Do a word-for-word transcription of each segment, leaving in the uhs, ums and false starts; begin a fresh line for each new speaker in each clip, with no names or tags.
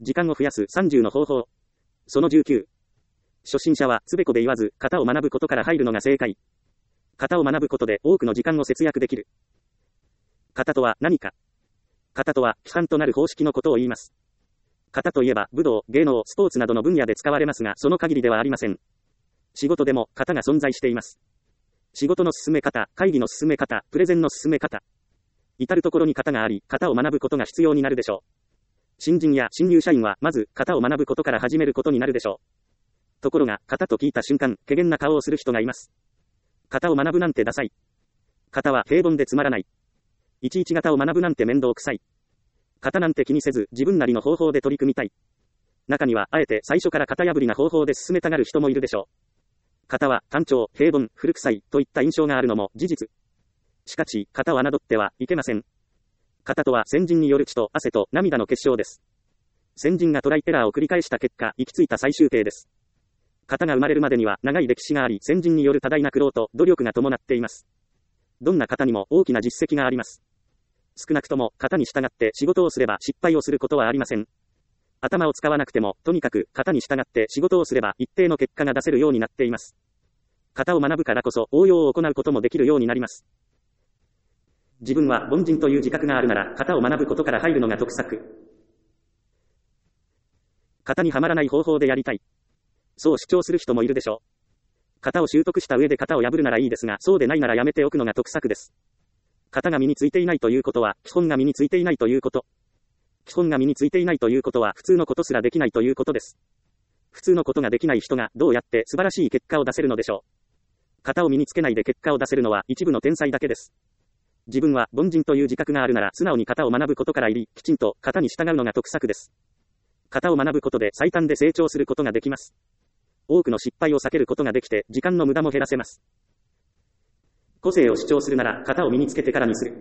時間を増やすさんじゅうの方法。そのじゅうきゅう。初心者はつべこで言わず、型を学ぶことから入るのが正解。型を学ぶことで多くの時間を節約できる。型とは何か。型とは規範となる方式のことを言います。型といえば武道、芸能、スポーツなどの分野で使われますが、その限りではありません。仕事でも型が存在しています。仕事の進め方、会議の進め方、プレゼンの進め方。至るところに型があり、型を学ぶことが必要になるでしょう。新人や新入社員はまず型を学ぶことから始めることになるでしょう。ところが、型と聞いた瞬間、怪げな顔をする人がいます。型を学ぶなんてダサい。型は平凡でつまらない。いちいち型を学ぶなんて面倒くさい。型なんて気にせず、自分なりの方法で取り組みたい。中には、あえて最初から型破りな方法で進めたがる人もいるでしょう。型は単調、平凡、古臭いといった印象があるのも事実。しかし、型を侮ってはいけません。型とは先人による血と汗と涙の結晶です。先人がトライエラーを繰り返した結果、行き着いた最終形です。型が生まれるまでには長い歴史があり、先人による多大な苦労と努力が伴っています。どんな型にも大きな実績があります。少なくとも型に従って仕事をすれば失敗をすることはありません。頭を使わなくても、とにかく型に従って仕事をすれば一定の結果が出せるようになっています。型を学ぶからこそ応用を行うこともできるようになります。自分は凡人という自覚があるなら、型を学ぶことから入るのが得策。型にはまらない方法でやりたい。そう主張する人もいるでしょう。型を習得した上で型を破るならいいですが、そうでないならやめておくのが得策です。型が身についていないということは、基本が身についていないということ。基本が身についていないということは、普通のことすらできないということです。普通のことができない人がどうやって素晴らしい結果を出せるのでしょう。型を身につけないで結果を出せるのは一部の天才だけです。自分は凡人という自覚があるなら素直に型を学ぶことから入り、きちんと型に従うのが得策です。型を学ぶことで最短で成長することができます。多くの失敗を避けることができて、時間の無駄も減らせます。個性を主張するなら型を身につけてからにする。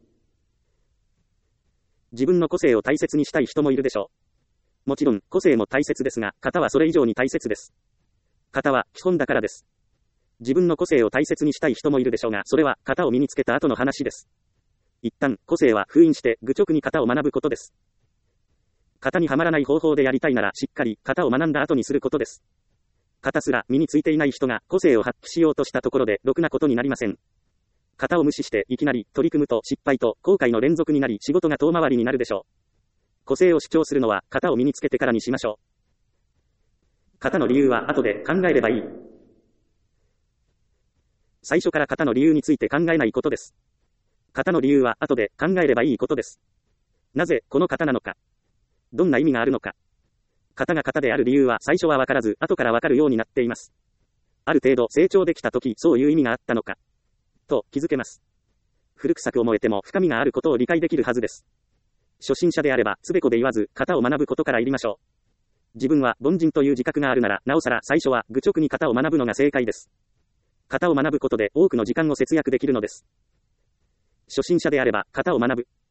自分の個性を大切にしたい人もいるでしょう。もちろん個性も大切ですが、型はそれ以上に大切です。型は基本だからです。自分の個性を大切にしたい人もいるでしょうが、それは型を身につけた後の話です。一旦個性は封印して愚直に型を学ぶことです。型にはまらない方法でやりたいなら、しっかり型を学んだ後にすることです。型すら身についていない人が個性を発揮しようとしたところでろくなことになりません。型を無視していきなり取り組むと失敗と後悔の連続になり、仕事が遠回りになるでしょう。個性を主張するのは型を身につけてからにしましょう。型の理由は後で考えればいい。最初から型の理由について考えないことです。型の理由は後で考えればいいことです。なぜこの型なのか。どんな意味があるのか。型が型である理由は最初はわからず、後からわかるようになっています。ある程度成長できたとき、そういう意味があったのか。と気づけます。古臭く思えても深みがあることを理解できるはずです。初心者であれば、つべこで言わず、型を学ぶことから入りましょう。自分は凡人という自覚があるなら、なおさら最初は愚直に型を学ぶのが正解です。型を学ぶことで多くの時間を節約できるのです。初心者であれば、型を学ぶ。